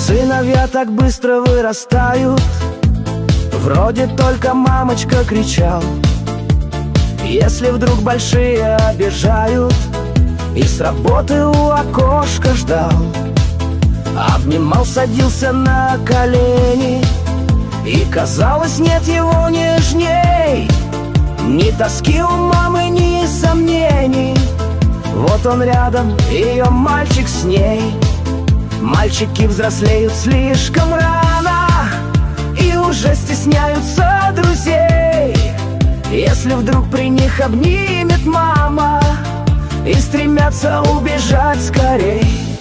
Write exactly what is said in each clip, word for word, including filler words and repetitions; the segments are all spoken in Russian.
Сыновья так быстро вырастают, вроде только мамочка кричал. Если вдруг большие обижают, и с работы у окошка ждал. Обнимал, садился на колени, и казалось, нет его нежней. Ни тоски у мамы, ни сомнений. Вот он рядом, ее мальчик с ней. Мальчики взрослеют слишком рано и уже стесняются друзей. Если вдруг при них обнимет мама, и стремятся убежать скорей.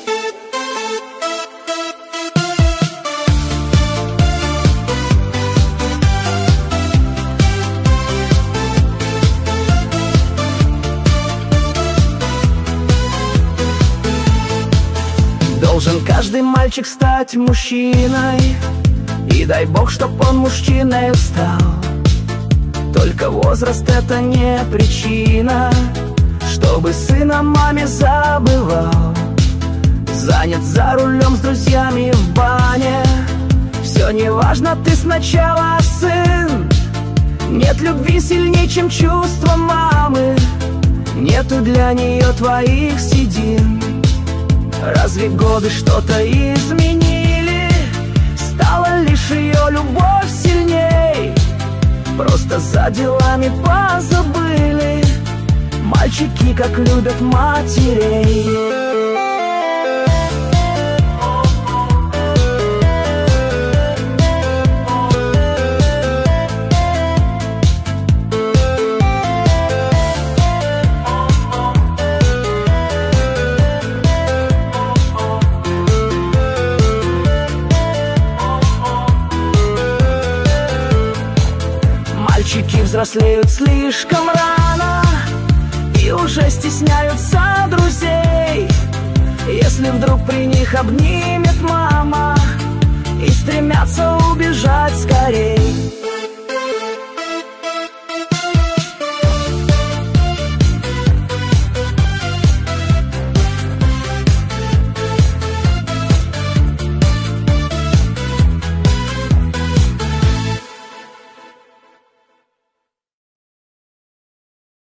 Должен каждый мальчик стать мужчиной, и дай Бог, чтоб он мужчиной стал. Только возраст — это не причина, чтобы сын о маме забывал. Занят за рулем с друзьями в бане, все неважно, ты сначала сын. Нет любви сильней, чем чувство мамы, нету для нее твоих седин. Разве годы что-то изменили? Стала лишь ее любовь сильней. Просто за делами позабыли мальчики, как любят матерей. Мальчики взрослеют слишком рано и уже стесняются друзей. Если вдруг при них обнимет мама, и стремятся убежать